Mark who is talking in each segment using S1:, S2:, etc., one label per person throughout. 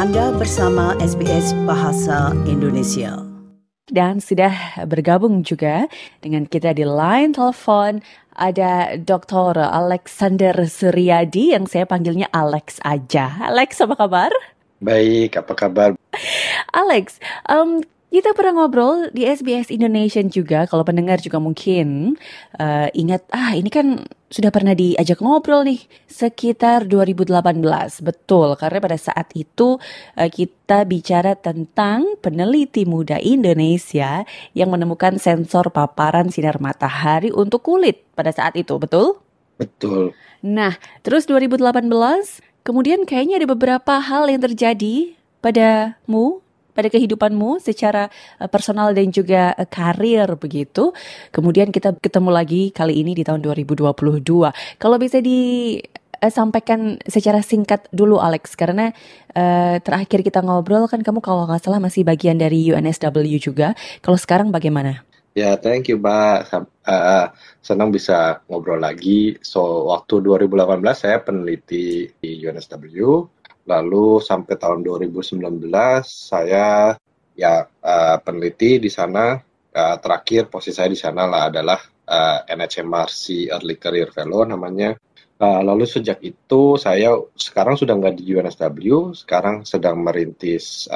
S1: Anda bersama SBS Bahasa Indonesia.
S2: Dan sudah bergabung juga dengan kita di line telepon ada Dr. Alexander Suryadi yang saya panggilnya Alex aja. Alex, apa kabar?
S3: Baik, apa kabar?
S2: Alex, kita pernah ngobrol di SBS Indonesia juga. Kalau pendengar juga mungkin ingat, ini kan sudah pernah diajak ngobrol nih sekitar 2018. Betul, karena pada saat itu kita bicara tentang peneliti muda Indonesia yang menemukan sensor paparan sinar matahari untuk kulit pada saat itu, betul?
S3: Betul.
S2: Nah, terus 2018, kemudian kayaknya ada beberapa hal yang terjadi pada kehidupanmu secara personal dan juga karir begitu. Kemudian kita ketemu lagi kali ini di tahun 2022. Kalau bisa disampaikan secara singkat dulu Alex, karena terakhir kita ngobrol kan kamu kalau nggak salah masih bagian dari UNSW juga. Kalau sekarang bagaimana?
S3: Ya, thank you, Mbak. Senang bisa ngobrol lagi. So, waktu 2018 saya peneliti di UNSW. Lalu sampai tahun 2019 saya peneliti di sana. Terakhir posisi saya di sana adalah NHMRC Early Career Fellow namanya. Lalu sejak itu saya sekarang sudah nggak di UNSW, sekarang sedang merintis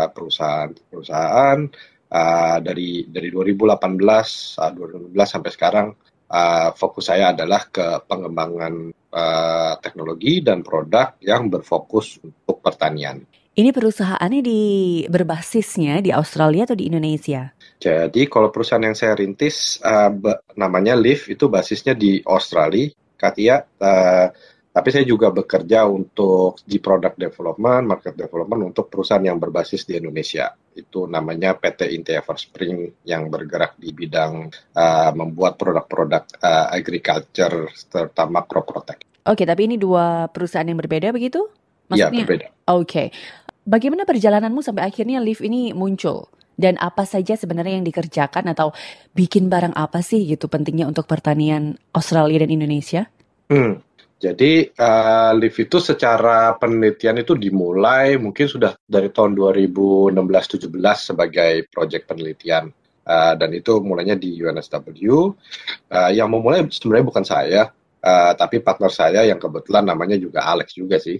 S3: perusahaan dari 2018 sampai sekarang. Fokus saya adalah ke pengembangan teknologi dan produk yang berfokus untuk pertanian.
S2: Ini perusahaannya berbasisnya di Australia atau di Indonesia?
S3: Jadi kalau perusahaan yang saya rintis namanya Liv, itu basisnya di Australia, Katia. Tapi saya juga bekerja untuk di product development, market development untuk perusahaan yang berbasis di Indonesia. Itu namanya PT Inti Everspring yang bergerak di bidang membuat produk-produk agriculture, terutama crop protection.
S2: Oke, tapi ini dua perusahaan yang berbeda begitu?
S3: Iya, berbeda.
S2: Oke. Bagaimana perjalananmu sampai akhirnya Liv ini muncul? Dan apa saja sebenarnya yang dikerjakan atau bikin barang apa sih gitu pentingnya untuk pertanian Australia dan Indonesia?
S3: Jadi Liv itu secara penelitian itu dimulai mungkin sudah dari tahun 2016-17 sebagai proyek penelitian. Dan itu mulainya di UNSW. Yang memulai sebenarnya bukan saya, tapi partner saya yang kebetulan namanya juga Alex juga sih.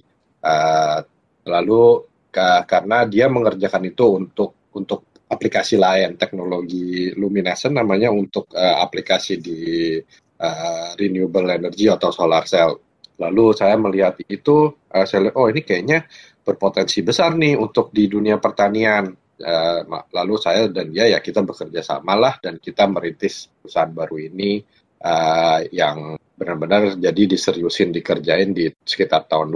S3: Lalu karena dia mengerjakan itu untuk aplikasi lain, teknologi luminescent namanya, untuk aplikasi di renewable energy atau solar cell. Lalu saya melihat itu, saya lihat, ini kayaknya berpotensi besar nih untuk di dunia pertanian. Lalu saya dan dia kita bekerja sama lah, dan kita merintis perusahaan baru ini yang benar-benar jadi diseriusin, dikerjain di sekitar tahun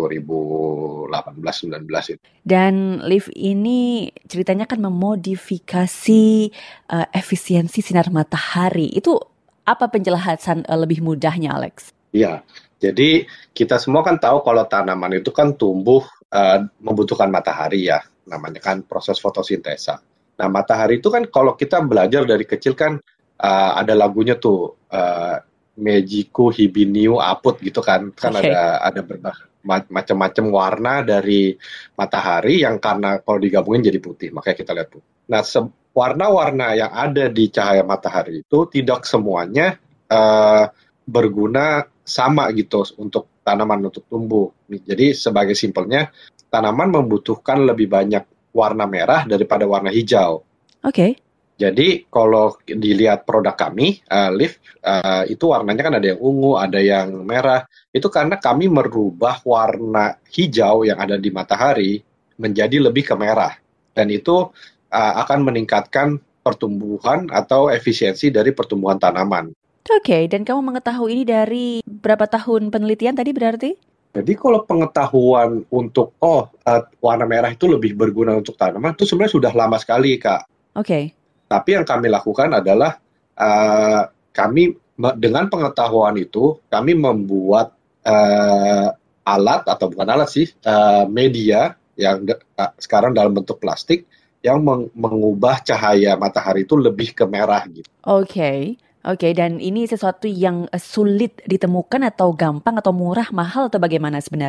S3: 2018-19 itu.
S2: Dan Liv ini ceritanya kan memodifikasi efisiensi sinar matahari. Itu apa penjelasan lebih mudahnya, Alex?
S3: Iya, jadi kita semua kan tahu kalau tanaman itu kan tumbuh membutuhkan matahari ya, namanya kan proses fotosintesa. Nah, matahari itu kan kalau kita belajar dari kecil kan ada lagunya tuh, Mejiku Hibiniu Aput gitu kan,
S2: Okay.
S3: ada macam-macam warna dari matahari yang karena kalau digabungin jadi putih, makanya kita lihat putih. Nah, warna-warna yang ada di cahaya matahari itu tidak semuanya berguna sama gitu untuk tanaman untuk tumbuh. Jadi sebagai simpelnya, tanaman membutuhkan lebih banyak warna merah daripada warna hijau.
S2: Oke.
S3: Jadi kalau dilihat produk kami, Liv, itu warnanya kan ada yang ungu, ada yang merah. Itu karena kami merubah warna hijau yang ada di matahari menjadi lebih ke merah. Dan itu akan meningkatkan pertumbuhan atau efisiensi dari pertumbuhan tanaman.
S2: Oke, dan kamu mengetahui ini dari berapa tahun penelitian tadi berarti?
S3: Jadi kalau pengetahuan untuk warna merah itu lebih berguna untuk tanaman itu sebenarnya sudah lama sekali, Kak.
S2: Oke.
S3: Tapi yang kami lakukan adalah kami dengan pengetahuan itu kami membuat alat, atau bukan alat sih, media yang sekarang dalam bentuk plastik yang mengubah cahaya matahari itu lebih ke merah gitu.
S2: Oke, dan ini sesuatu yang sulit ditemukan atau gampang atau murah, mahal atau bagaimana sebenarnya?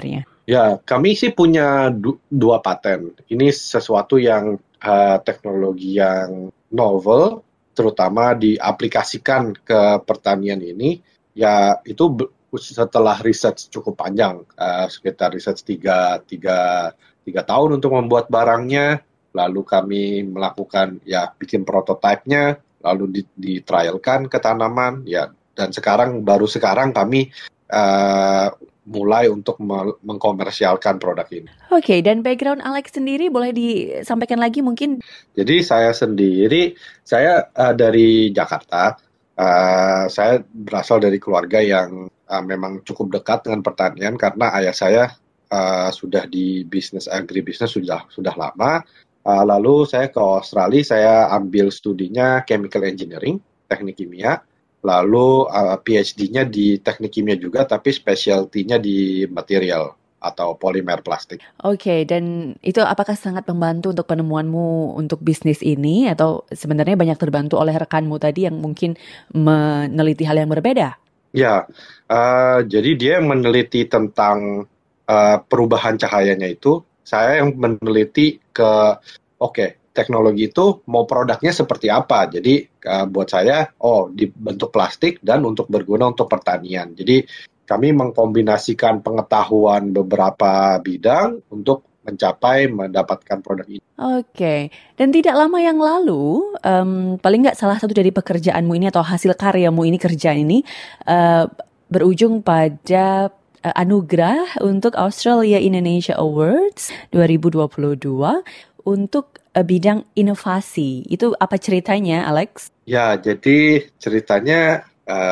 S3: Ya, kami sih punya dua paten. Ini sesuatu yang teknologi yang novel, terutama diaplikasikan ke pertanian ini. Ya, itu setelah riset cukup panjang, sekitar riset tiga tahun untuk membuat barangnya. Lalu kami melakukan ya bikin prototipenya, lalu ditrialkan ke tanaman. Ya, dan baru sekarang kami uh, mulai untuk mengkomersialkan produk ini.
S2: Oke, dan background Alex sendiri boleh disampaikan lagi mungkin?
S3: Jadi saya dari Jakarta. Saya berasal dari keluarga yang memang cukup dekat dengan pertanian karena ayah saya sudah di bisnis agribisnis sudah lama. Lalu saya ke Australia, saya ambil studinya chemical engineering, teknik kimia. Lalu PhD-nya di teknik kimia juga, tapi specialty-nya di material atau polimer plastik.
S2: Oke, dan itu apakah sangat membantu untuk penemuanmu untuk bisnis ini atau sebenarnya banyak terbantu oleh rekanmu tadi yang mungkin meneliti hal yang berbeda?
S3: Ya, jadi dia meneliti tentang perubahan cahayanya itu. Saya yang meneliti teknologi itu mau produknya seperti apa. Jadi buat saya, dibentuk plastik dan untuk berguna untuk pertanian. Jadi kami mengkombinasikan pengetahuan beberapa bidang untuk mendapatkan produk ini.
S2: Oke, dan tidak lama yang lalu, paling nggak salah satu dari pekerjaanmu ini atau hasil karyamu ini kerjaan ini berujung pada anugerah untuk Australia Indonesia Awards 2022 untuk bidang inovasi. Itu apa ceritanya, Alex?
S3: Ya, jadi ceritanya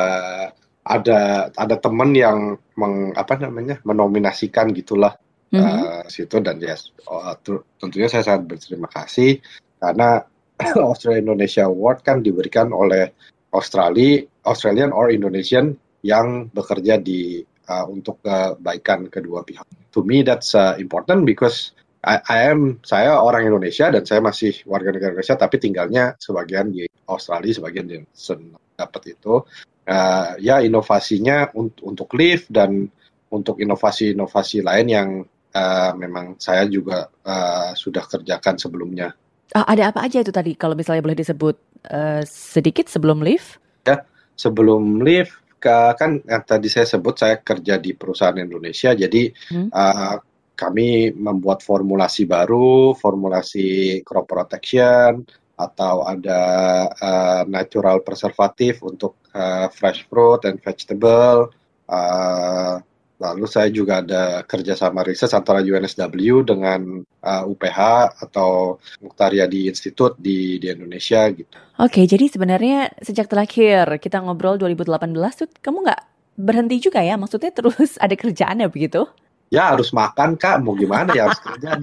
S3: ada teman yang menominasikan gitulah situ, dan tentunya saya sangat berterima kasih karena Australia Indonesia Award kan diberikan oleh Australian or Indonesian yang bekerja untuk kebaikan kedua pihak. To me that's important because saya orang Indonesia dan saya masih warga negara Indonesia, tapi tinggalnya sebagian di Australia, sebagian di dapat itu. Inovasinya untuk lift dan untuk inovasi-inovasi lain yang memang saya juga sudah kerjakan sebelumnya.
S2: Ada apa aja itu tadi kalau misalnya boleh disebut sedikit sebelum lift?
S3: Ya, sebelum lift kan yang tadi saya sebut saya kerja di perusahaan Indonesia, jadi kami membuat formulasi baru, formulasi crop protection, atau ada natural preservative untuk fresh fruit and vegetable. Lalu saya juga ada kerjasama riset antara UNSW dengan UPH atau Muqtaryadi Institute di Indonesia gitu.
S2: Oke, jadi sebenarnya sejak terakhir kita ngobrol 2018 tuh kamu nggak berhenti juga ya? Maksudnya terus ada kerjaannya begitu?
S3: Ya harus makan Kak, mau gimana ya harus kerja.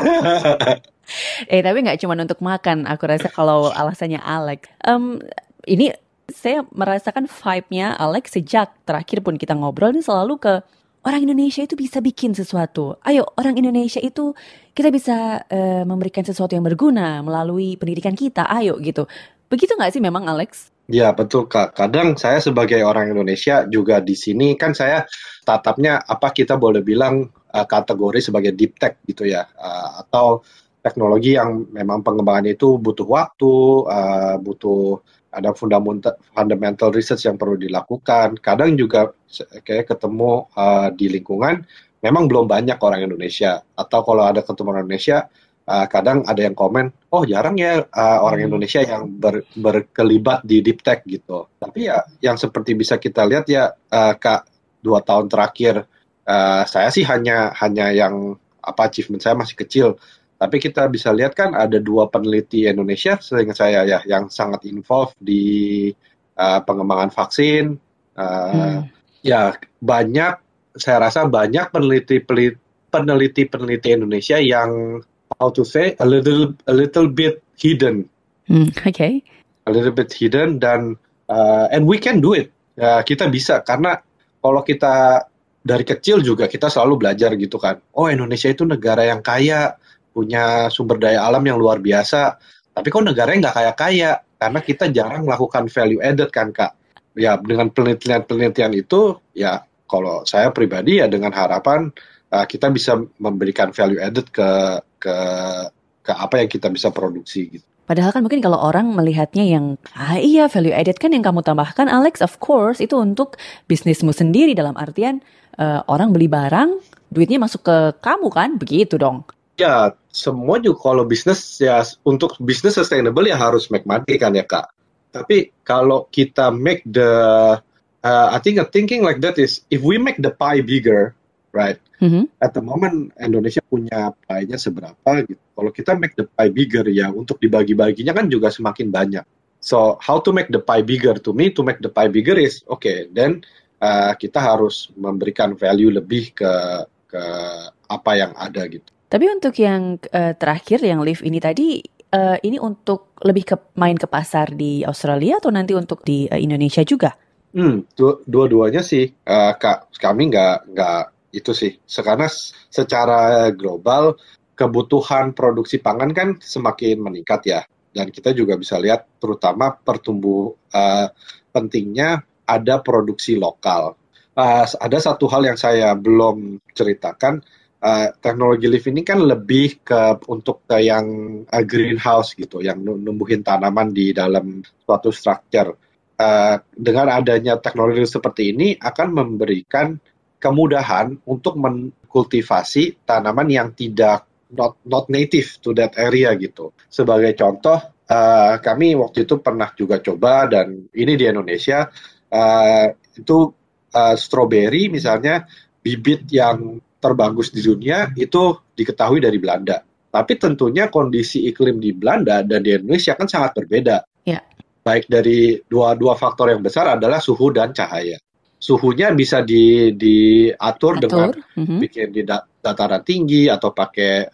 S2: Tapi nggak cuma untuk makan, aku rasa kalau alasannya Alex. Ini saya merasakan vibe-nya Alex sejak terakhir pun kita ngobrol ini selalu ke orang Indonesia itu bisa bikin sesuatu. Ayo, orang Indonesia itu kita bisa memberikan sesuatu yang berguna melalui pendidikan kita. Ayo gitu. Begitu nggak sih memang Alex?
S3: Ya betul Kak. Kadang saya sebagai orang Indonesia juga di sini kan saya startupnya kita boleh bilang kategori sebagai deep tech gitu ya, atau teknologi yang memang pengembangannya itu butuh waktu, butuh ada fundamental research yang perlu dilakukan. Kadang juga kayak ketemu di lingkungan memang belum banyak orang Indonesia, atau kalau ada ketemu orang Indonesia kadang ada yang komen, jarang ya orang Indonesia yang berkelibat di deep tech gitu. Tapi ya yang seperti bisa kita lihat ya Kak, 2 tahun terakhir saya sih hanya yang achievement saya masih kecil. Tapi kita bisa lihat kan ada 2 peneliti Indonesia seingat saya ya yang sangat involved di pengembangan vaksin. Ya saya rasa banyak peneliti Indonesia yang how to say a little bit hidden.
S2: Okay.
S3: A little bit hidden dan and we can do it. Kita bisa karena kalau kita dari kecil juga kita selalu belajar gitu kan. Indonesia itu negara yang kaya, punya sumber daya alam yang luar biasa. Tapi kok negaranya nggak kaya-kaya karena kita jarang melakukan value added kan Kak. Ya dengan penelitian itu ya kalau saya pribadi ya dengan harapan kita bisa memberikan value added ke ke apa yang kita bisa produksi gitu.
S2: Padahal kan mungkin kalau orang melihatnya yang, iya value added kan yang kamu tambahkan Alex, of course itu untuk bisnismu sendiri dalam artian orang beli barang, duitnya masuk ke kamu kan, begitu dong.
S3: Ya, semua juga kalau bisnis ya untuk bisnis sustainable ya harus make money kan ya Kak. Tapi kalau kita make I think a thinking like that is if we make the pie bigger, right? At the moment Indonesia punya pie-nya seberapa gitu. Kalau kita make the pie bigger ya untuk dibagi-baginya kan juga semakin banyak. So how to make the pie bigger? To me, to make the pie bigger is then kita harus memberikan value lebih ke apa yang ada gitu.
S2: Tapi untuk yang terakhir yang live ini tadi, ini untuk lebih main ke pasar di Australia atau nanti untuk di Indonesia juga?
S3: Dua-duanya sih, Kak. Kami nggak itu sih. Karena secara global kebutuhan produksi pangan kan semakin meningkat ya. Dan kita juga bisa lihat terutama pentingnya ada produksi lokal. Ada satu hal yang saya belum ceritakan. Teknologi lift ini kan lebih untuk yang greenhouse gitu, yang numbuhin tanaman di dalam suatu structure. Dengan adanya teknologi seperti ini akan memberikan kemudahan untuk mengkultivasi tanaman yang not native to that area gitu. Sebagai contoh, kami waktu itu pernah juga coba dan ini di Indonesia itu strawberry misalnya bibit yang terbagus di dunia itu diketahui dari Belanda. Tapi tentunya kondisi iklim di Belanda dan di Indonesia kan sangat berbeda.
S2: Yeah.
S3: Baik dari dua faktor yang besar adalah suhu dan cahaya. Suhunya bisa diatur dengan bikin di dataran tinggi atau pakai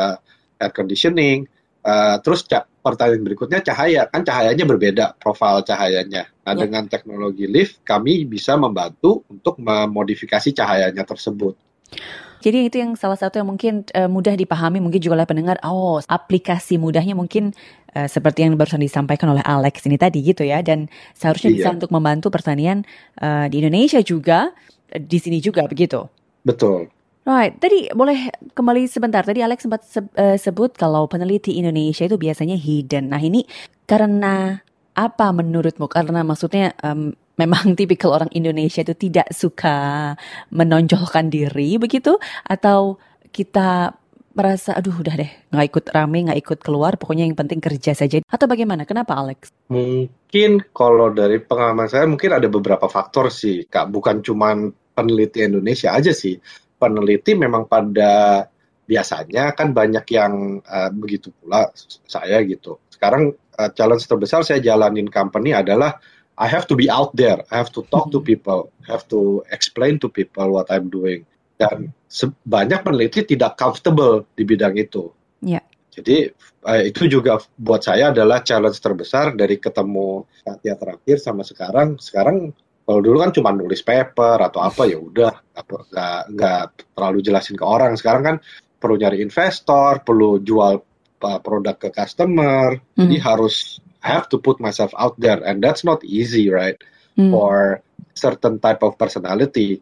S3: air conditioning. Terus pertanyaan berikutnya cahayanya berbeda profil cahayanya. Nah dengan teknologi lift kami bisa membantu untuk memodifikasi cahayanya tersebut.
S2: Jadi itu yang salah satu yang mungkin mudah dipahami mungkin juga oleh pendengar. Aplikasi mudahnya mungkin seperti yang barusan disampaikan oleh Alex ini tadi gitu ya. Dan seharusnya bisa untuk membantu pertanian di Indonesia juga, di sini juga begitu.
S3: Betul.
S2: Right, tadi boleh kembali sebentar. Tadi Alex sempat sebut kalau peneliti Indonesia itu biasanya hidden. Nah ini karena apa menurutmu? Karena maksudnya memang tipikal orang Indonesia itu tidak suka menonjolkan diri begitu? Atau kita merasa aduh udah deh nggak ikut rame, nggak ikut keluar, pokoknya yang penting kerja saja? Atau bagaimana? Kenapa Alex?
S3: Mungkin kalau dari pengalaman saya mungkin ada beberapa faktor sih Kak. Bukan cuma peneliti Indonesia aja sih. Peneliti memang pada biasanya kan banyak yang begitu pula saya gitu. Sekarang challenge terbesar saya jalanin company adalah I have to be out there, I have to talk to people, I have to explain to people what I'm doing. Dan banyak peneliti tidak comfortable di bidang itu.
S2: Yeah.
S3: Jadi itu juga buat saya adalah challenge terbesar dari ketemu Satya terakhir sama sekarang. Sekarang kalau dulu kan cuma nulis paper atau apa ya udah nggak terlalu jelasin ke orang. Sekarang kan perlu nyari investor, perlu jual produk ke customer. Jadi harus I have to put myself out there and that's not easy, right? For certain type of personality.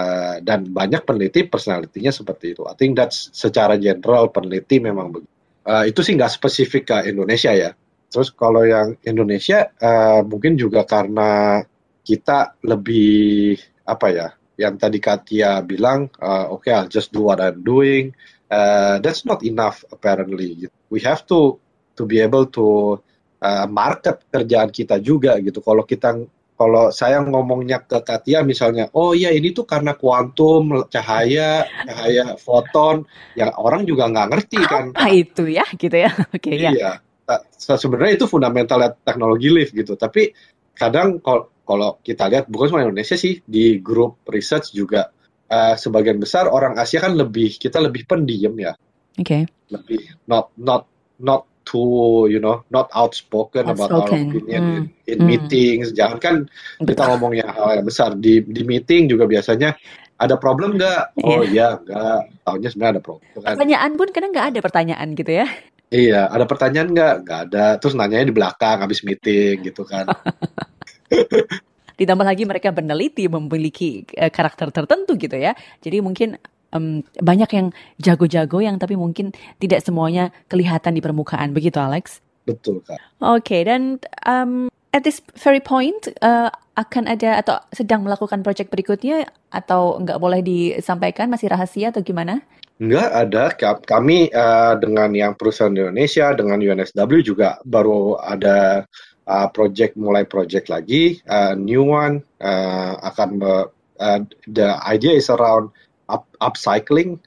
S3: Dan banyak peneliti personalitinya seperti itu. I think that's secara general peneliti memang begitu. Itu sih nggak spesifik ke Indonesia ya. Terus kalau yang Indonesia mungkin juga karena kita lebih apa ya, yang tadi Katia bilang, okay, I'll just do what I'm doing. That's not enough apparently. We have to be able to market kerjaan kita juga gitu. Kalau saya ngomongnya ke Katia misalnya, oh iya ini tuh karena kuantum, cahaya foton, yang orang juga nggak ngerti kan.
S2: Apa itu ya gitu ya. Oke,
S3: iya.
S2: ya.
S3: Sebenarnya itu fundamental teknologi lift gitu. Tapi kadang kalau kita lihat bukan cuma Indonesia sih, di grup research juga sebagian besar orang Asia kan kita lebih pendiam ya.
S2: Oke.
S3: Lebih not too not outspoken about our opinion in meetings. Jangan kan kita ngomongnya hal yang besar di meeting juga biasanya ada problem nggak? Oh iya nggak. Tahunya sebenarnya ada problem.
S2: Pertanyaan pun kadang nggak ada pertanyaan gitu ya.
S3: Iya, ada pertanyaan nggak? Nggak ada. Terus nanyanya di belakang habis meeting gitu kan.
S2: Ditambah lagi mereka peneliti memiliki karakter tertentu gitu ya. Jadi mungkin banyak yang jago-jago yang tapi mungkin tidak semuanya kelihatan di permukaan. Begitu, Alex?
S3: Betul, Kak.
S2: Oke, dan at this very point, akan ada atau sedang melakukan project berikutnya atau nggak boleh disampaikan, masih rahasia atau gimana?
S3: Nggak ada. Kami dengan yang perusahaan di Indonesia, dengan UNSW juga baru ada mulai project lagi, new one. The idea is around upcycling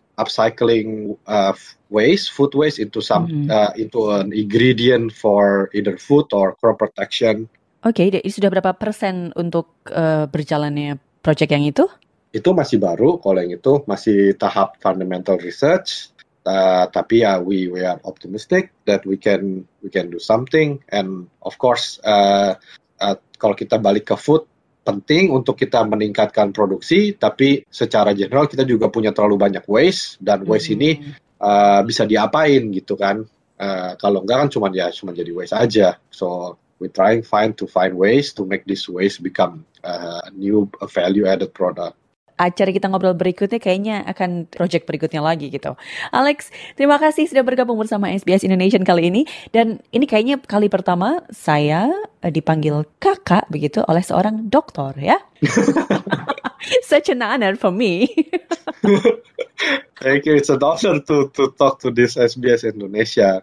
S3: food waste into into an ingredient for either food or crop protection.
S2: Oke, sudah berapa persen untuk berjalannya project yang itu?
S3: Itu masih baru, kalau yang itu masih tahap fundamental research. Tapi ya we are optimistic that we can do something. And of course, kalau kita balik ke food, penting untuk kita meningkatkan produksi. Tapi secara general kita juga punya terlalu banyak waste, dan waste ini bisa diapain gitu kan? Kalau enggak kan cuma jadi waste aja. So we're trying to find ways to make this waste become a new value added product.
S2: Acara kita ngobrol berikutnya kayaknya akan project berikutnya lagi gitu. Alex, terima kasih sudah bergabung bersama SBS Indonesian kali ini. Dan ini kayaknya kali pertama saya dipanggil kakak begitu oleh seorang doktor ya. Such an honor for me.
S3: Thank you. It's an honor to talk to this SBS Indonesia.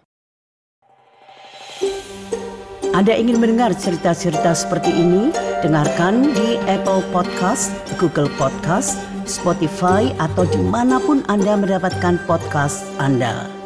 S1: Anda ingin mendengar cerita-cerita seperti ini? Dengarkan di Apple Podcast, Google Podcast, Spotify, atau dimanapun Anda mendapatkan podcast Anda.